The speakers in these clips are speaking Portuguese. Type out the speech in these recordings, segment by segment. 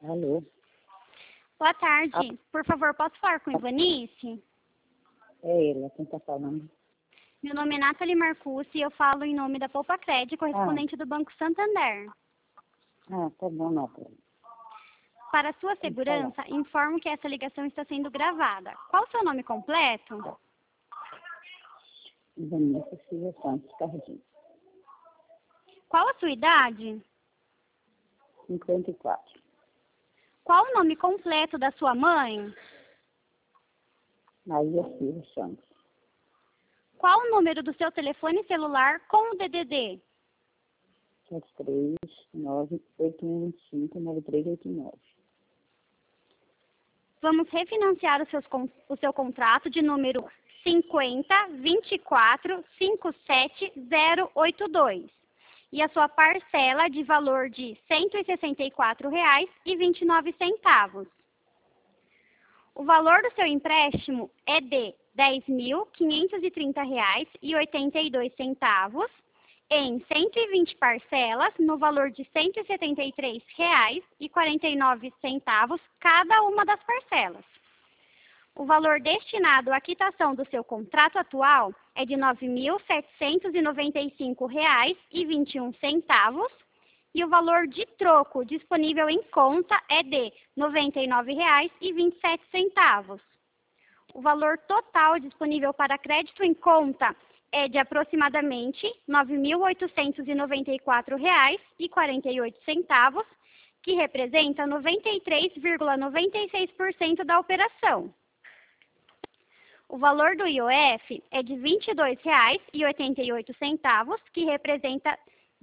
Alô? Boa tarde. Por favor, posso falar com Ivanice? É ela, quem está falando? Meu nome é Nathalie Marcucci e eu falo em nome da Poupacred, correspondente do Banco Santander. Tá bom, Nathalie. Para sua segurança, informo que essa ligação está sendo gravada. Qual o seu nome completo? Vanessa Silva Santos Cardim. Qual a sua idade? 54. Qual o nome completo da sua mãe? Maria Silva Santos. Qual o número do seu telefone celular com o DDD? 73981259389. Vamos refinanciar o seu contrato de número 50.24.57082 e a sua parcela de valor de R$ 164,29. O valor do seu empréstimo é de R$ 10.530,82 em 120 parcelas no valor de R$ 173,49 cada uma das parcelas. O valor destinado à quitação do seu contrato atual é de R$ 9.795,21 e o valor de troco disponível em conta é de R$ 99,27. O valor total disponível para crédito em conta é de aproximadamente R$ 9.894,48, que representa 93,96% da operação. O valor do IOF é de R$ 22,88, que representa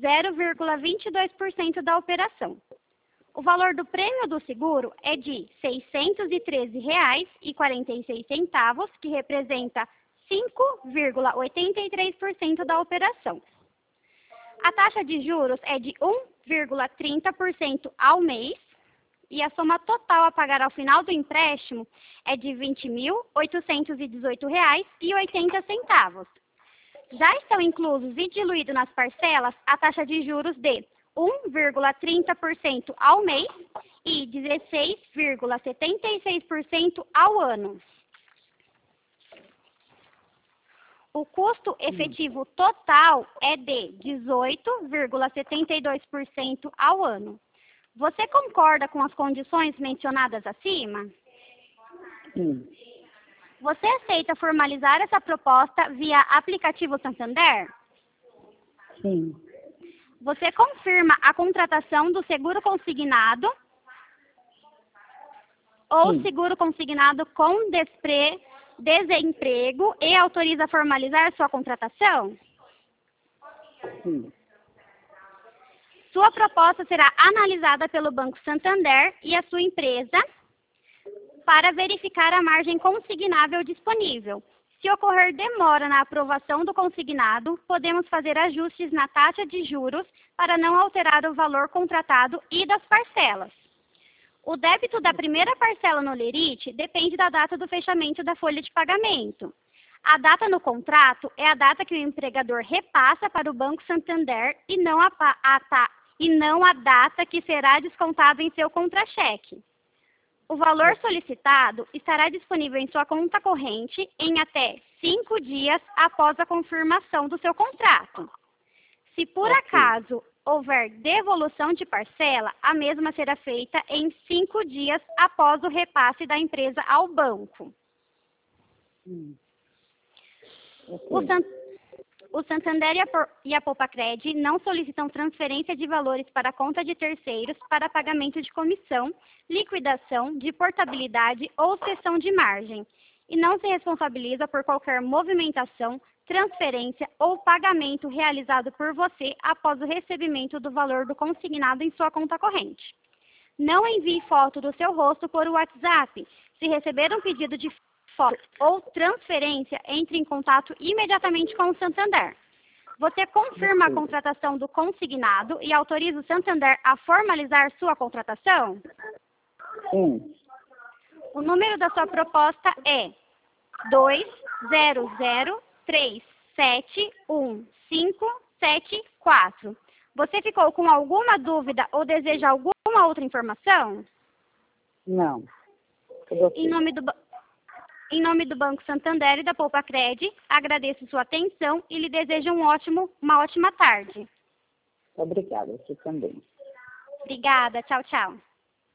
0,22% da operação. O valor do prêmio do seguro é de R$ 613,46, que representa 5,83% da operação. A taxa de juros é de 1,30% ao mês e a soma total a pagar ao final do empréstimo é de R$ 20.818,80. Já estão inclusos e diluídos nas parcelas a taxa de juros de 1,30% ao mês e 16,76% ao ano. O custo efetivo total é de 18,72% ao ano. Você concorda com as condições mencionadas acima? Sim. Você aceita formalizar essa proposta via aplicativo Santander? Sim. Você confirma a contratação do seguro consignado ou Sim. seguro consignado com desemprego e autoriza formalizar sua contratação? Sim. Sua proposta será analisada pelo Banco Santander e a sua empresa para verificar a margem consignável disponível. Se ocorrer demora na aprovação do consignado, podemos fazer ajustes na taxa de juros para não alterar o valor contratado e das parcelas. O débito da primeira parcela no Lerite depende da data do fechamento da folha de pagamento. A data no contrato é a data que o empregador repassa para o Banco Santander e não a data que será descontado em seu contra-cheque. O valor solicitado estará disponível em sua conta corrente em até 5 dias após a confirmação do seu contrato. Se por acaso houver devolução de parcela, a mesma será feita em 5 dias após o repasse da empresa ao banco. O Santander e a Poupacred não solicitam transferência de valores para a conta de terceiros para pagamento de comissão, liquidação, de portabilidade ou cessão de margem, e não se responsabiliza por qualquer movimentação, transferência ou pagamento realizado por você após o recebimento do valor do consignado em sua conta corrente. Não envie foto do seu rosto por WhatsApp. Se receber um pedido de foto ou transferência, entre em contato imediatamente com o Santander. Você confirma a contratação do consignado e autoriza o Santander a formalizar sua contratação? Sim. O número da sua proposta é 200371574. Você ficou com alguma dúvida ou deseja alguma outra informação? Não. Tudo ok. Em nome do Banco Santander e da Poupacred, agradeço sua atenção e lhe desejo uma ótima tarde. Obrigada, você também. Obrigada. Tchau, tchau.